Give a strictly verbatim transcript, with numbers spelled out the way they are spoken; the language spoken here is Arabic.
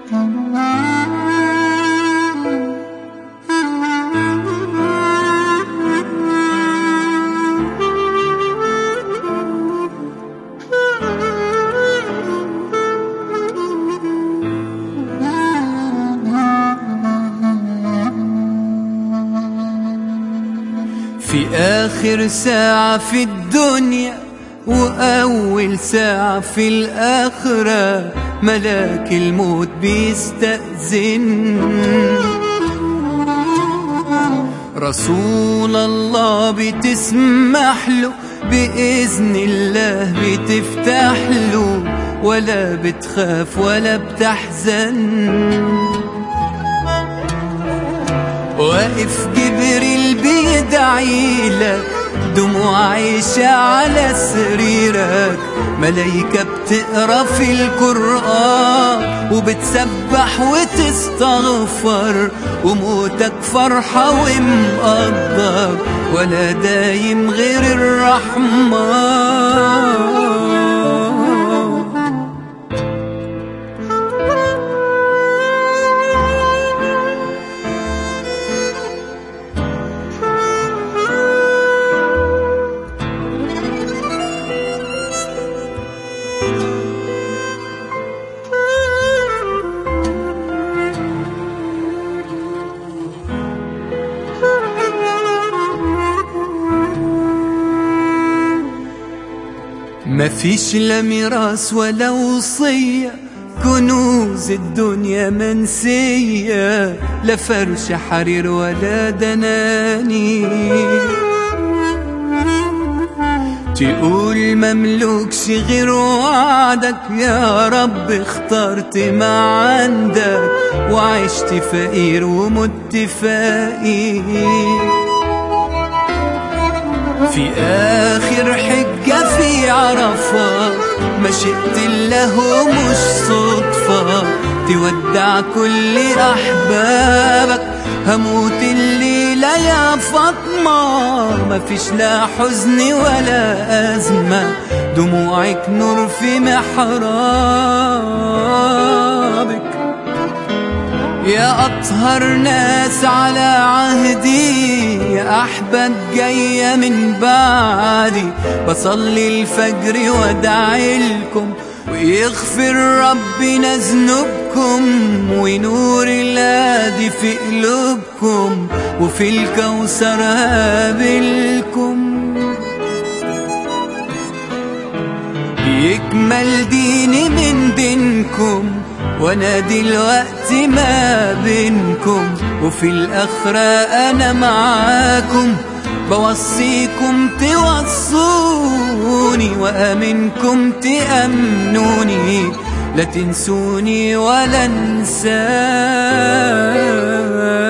في آخر ساعة في الدنيا وأول ساعة في الآخرة ملاك الموت بيستأذن. رسول الله بتسمح له بإذن الله بتفتح له، ولا بتخاف ولا بتحزن. واقف جبريل بيدعيلك، دموع عايشة على سريرك، ملايكة بتقرا في القرآن وبتسبح وتستغفر، وموتك فرحة ومقدر ولا دايم غير الرحمن. مفيش لا ميراث ولا وصية، كنوز الدنيا منسية، لا فرش حرير ولا دنانير. تقول مملوكش غير وعدك، يا رب اخترت ما عندك، وعشت فقير ومت فقير. في آخر حجة في عرفة مشيت الله مش صدفة، تودع كل أحبابك، هموت الليلة يا فاطمة. مفيش لا حزن ولا أزمة، دموعك نور في محرابك. يا أطهر ناس على عهدي، يا أحباب جاية من بعدي، بصلي الفجر وادعي لكم، ويغفر ربنا ذنوبكم، ونور الهادي في قلوبكم، وفي الكوثر هقابلكم. يكمل ديني من دينكم، وانا دلوقتي ما بينكم، وفي الآخرة انا معاكم، بوصيكم توصوني، وامنكم تأمنوني، لا تنسوني ولا انساكم.